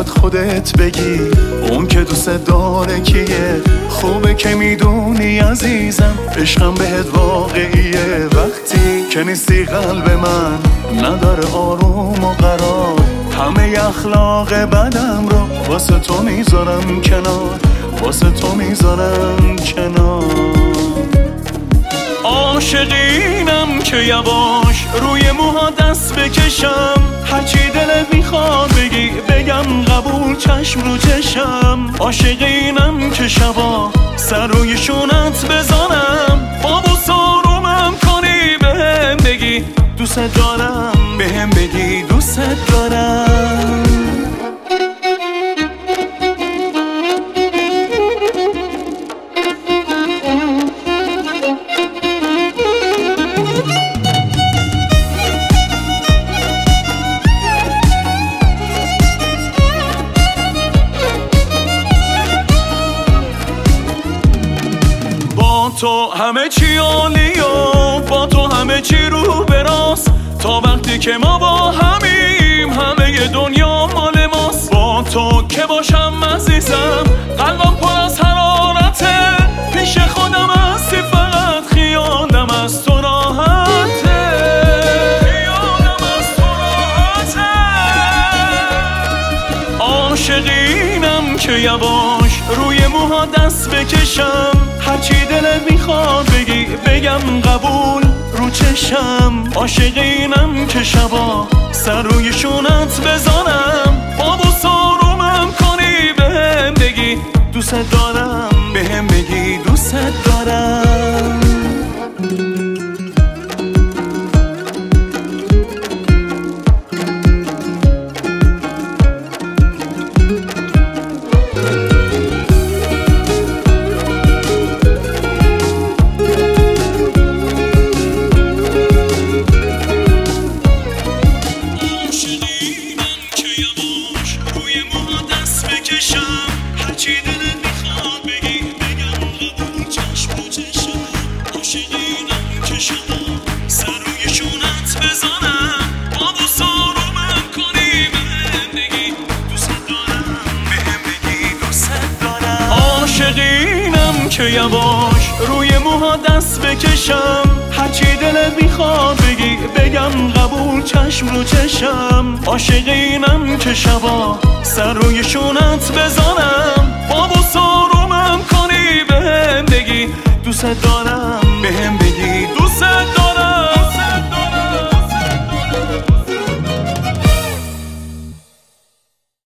باید خودت بگی اون که دوست داره کیه. خوبه که میدونی عزیزم عشقم بهت واقعیه. وقتی که نیستی قلب من نداره آروم و قرار. همه اخلاق بدم رو واسه تو میذارم کنار، واسه تو میذارم کنار. عاشقینم که یواش روی موها دست بکشم. هرچی دلت میخواد بگی بگم قبول چشم رو چشم. عاشقینم که شبا سر روی شونت بزنم. بابوس آرومم کنی بهم بگی دوست دارم، بهم بگی دوست دارم. تو همه چی عالیه، با تو همه چی رو براست. تا وقتی که ما با همیم همه دنیا مال ماست. با تو که باشم عزیزم قلبم پر از حرارته. پیش خودم هستی فقط خیالم از تو راحته. خیالم از تو راحته. عاشقینم که یواش روی موها دست بکشم. هرچی دلت میخواد بگی بگم قبول رو چشم. عاشقینم که شبا سر روی شونت بزنم. بابوس آرومم کنی بهم بگی دوست دارم، بهم بگی دوست دارم. هرچی دلت میخواد بگی بگم قبول چشم رو چشم. عاشقینم که شما سر روی شونت بزنم. بابوس آرومم کنی بهم بگی دوست دارم، بهم بگی دوست دارم. عاشقینم که یواش روی موها دست بکشم. هرچی دلت میخواد بگی بگم قبول چشم رو چشم. عاشقینم که شبا سر روی شونت بزنم. بابوس آرومم کنی بهم بگی دوست دارم،